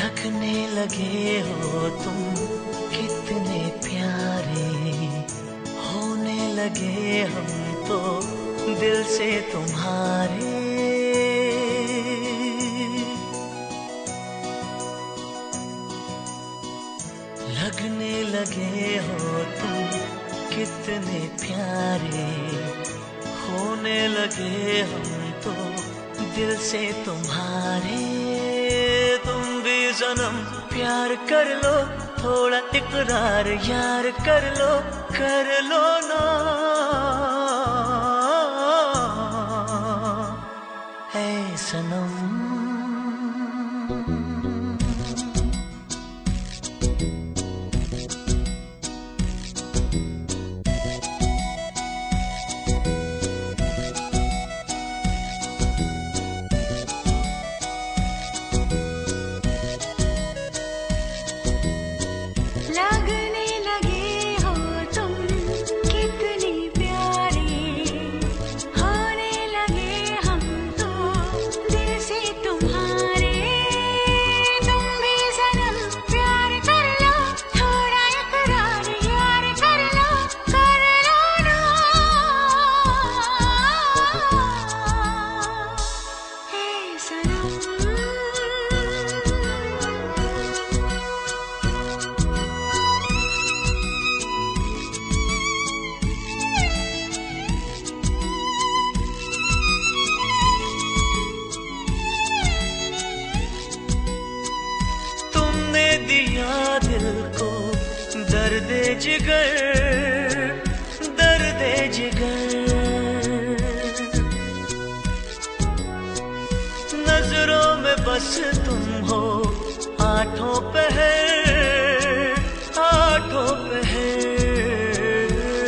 लगने लगे हो तुम कितने प्यारे, होने लगे हम तो दिल से तुम्हारे। लगने लगे हो तुम कितने प्यारे, होने लगे हम तो दिल से तुम्हारे। तुम भी सनम प्यार कर लो, थोड़ा इकरार यार कर लो ना ऐ सनम। लगने लगे हो तुम कितने प्यारे, होने लगे हम तो दिल से तुम्हारे। तुम भी सनम प्यार कर लो, थोड़ा इकरार यार कर लो ना हे सनम। दिया दिल को दर्द जिगर, दर्द जिगर। नजरों में बस तुम हो आठों पहर, आठों पहर।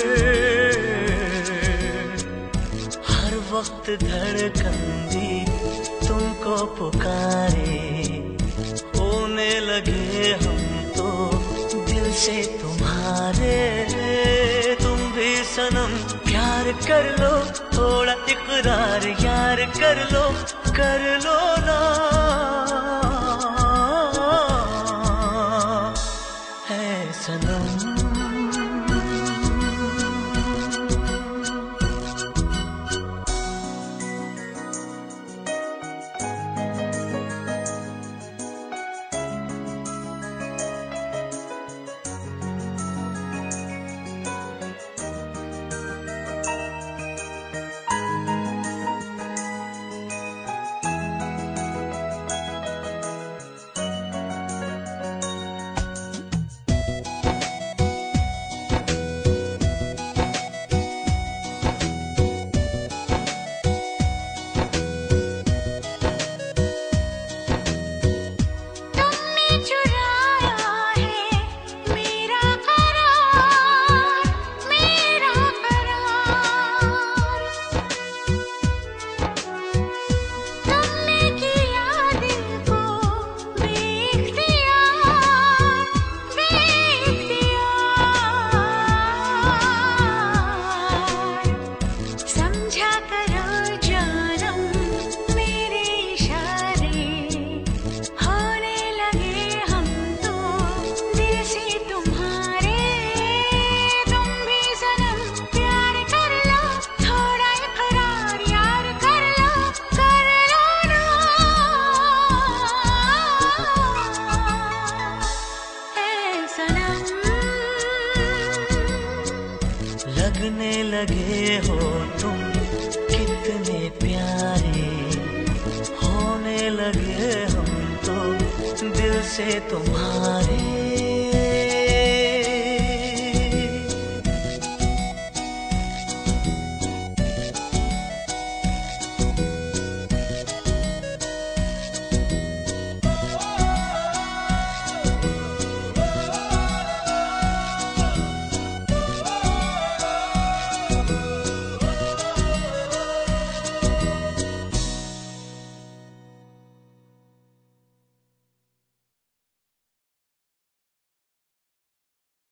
हर वक्त धड़कन भी तुमको पुकारे, होने लगे हम तो दिल से तुम्हारे। तुम भी सनम प्यार कर लो, थोड़ा इकरार यार कर लो ना है सनम। लगने लगे हो तुम कितने प्यारे, होने लगे हम तो दिल से तुम्हारे।